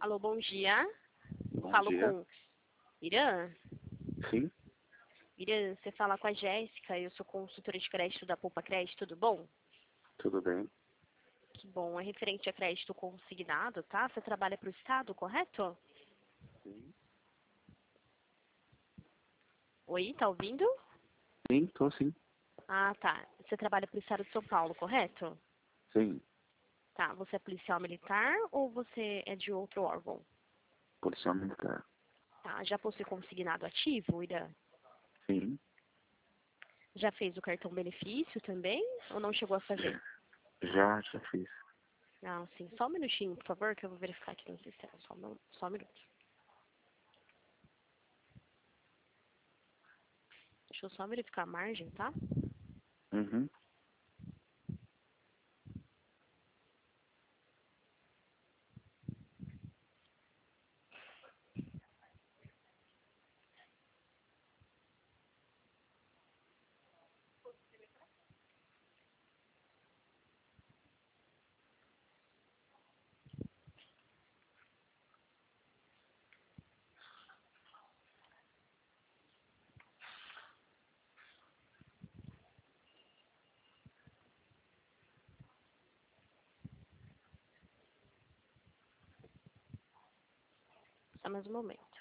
Alô, bom dia. Bom Falo dia. com Irã. Sim, Irã, você fala com a Jéssica, eu sou consultora de crédito da Poupa Crédito, tudo bom? tudo bem? Que bom, é referente a crédito consignado, tá? Você trabalha para o Estado, correto? Sim. Oi, tá ouvindo? Sim, tô sim. Ah, tá. Você trabalha para o Estado de São Paulo, correto? Sim, Tá, você é policial militar ou você é de outro órgão? policial militar. Tá, já possui consignado ativo, Irã? Sim, Já fez o cartão benefício também ou não chegou a fazer? já fiz. Ah, sim. Só um minutinho, por favor, que eu vou verificar aqui no sistema. Só um minuto. Deixa eu só verificar a margem, tá? Uhum. Só mais um momento.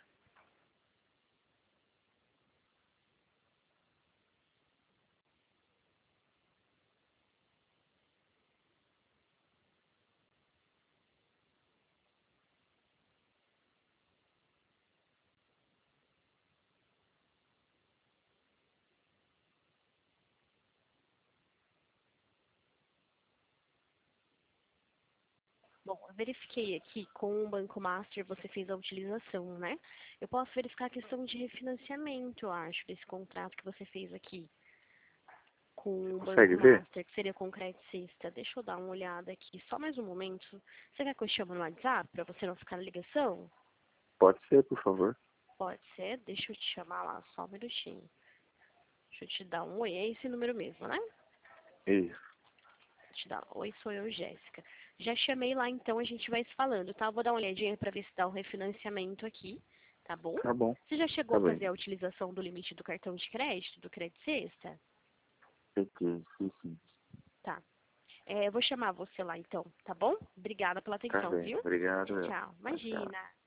Bom, eu verifiquei aqui com o Banco Master, você fez a utilização, né? Eu posso verificar a questão de refinanciamento, eu acho, desse contrato que você fez aqui com o Consegue Banco ver? Master, que seria com crédito sexta. Deixa eu dar uma olhada aqui, só mais um momento. Você quer que eu chame no WhatsApp para você não ficar na ligação? Pode ser, por favor. Pode ser, deixa eu te chamar lá, só um minutinho. Deixa eu te dar um oi, é esse número mesmo, né? Isso. Te dar. Oi, sou eu, Jéssica. Já chamei lá, então a gente vai se falando, tá? Eu vou dar uma olhadinha para ver se dá o refinanciamento aqui, tá bom? Tá bom. Você já chegou Tá a bem. fazer a utilização do limite do cartão de crédito, do Crédito Sexta? Peguei, sim. Tá. Eu vou chamar você lá, então, tá bom? Obrigada pela Tá atenção, bem. viu? Obrigado. Tchau. Tchau. Imagina.